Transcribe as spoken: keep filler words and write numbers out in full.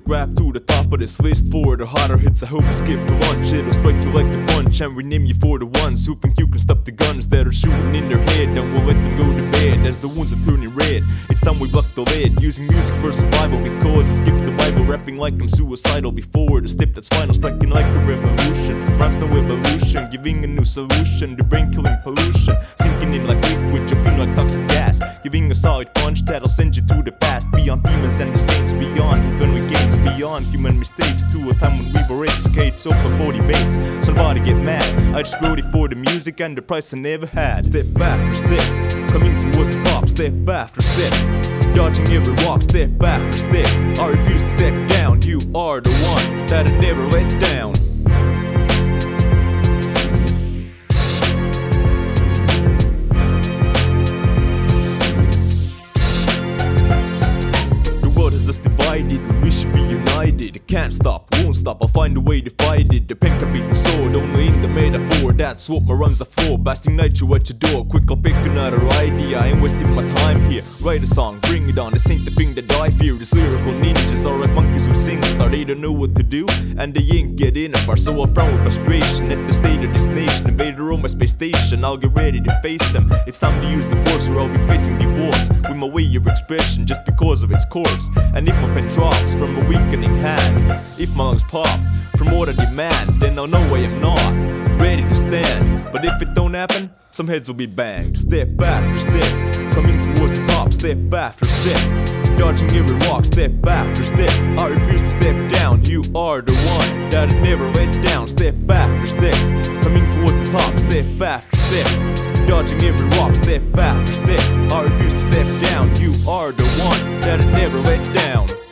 grab to the top of this list. For the harder hits I hope you skip the lunch. It'll strike you like a punch and rename you for the ones who think you can stop the guns that are shooting in their head. And we'll let them go to bed as the wounds are turning red. It's time we block the lead, using music for survival. Because I skipped the Bible, rapping like I'm suicidal. Before the step that's final, striking like a revolution. Rhymes no evolution, giving a new solution to brain killing pollution. Sinking in like liquid, choking like toxic gas. Giving a solid punch that'll send you to the past. Beyond demons and the saints, beyond heavenly gates, beyond human mistakes. To a time when we were apes, okay, it's open for debates. Somebody get mad, I just wrote it for the music and the price I never had. Step after step, coming towards the top. Step after step, dodging every walk. Step after step, I refuse to step down. You are the one that I never let down. Us divided when we should be united. Can't stop, won't stop, I'll find a way to fight it. The pen can beat the sword, only in the metaphor. That's what my rhymes are for, blasting nitro at your door. Quick, I'll pick another idea, I ain't wasting my time here. Write a song, bring it on, this ain't the thing that I fear. These lyrical ninjas are like monkeys who sing star. They don't know what to do, and they ain't getting far. So I'll frown with frustration at the state of this nation. Invader on my space station, I'll get ready to face them. It's time to use the force or I'll be facing divorce with my way of expression just because of its course. And if my pen drops from a weakening hand, if my lungs pop from what I demand, then I'll know I am not ready to stand. But if it don't happen, some heads will be banged. Step after step, coming towards the top. Step after step, dodging every walk. Step after step, I refuse to step down. You are the one that I never let down. Step after step, coming towards the top. Step after step, dodging every walk. Step after step, I refuse to step down. You are the one that I never let down.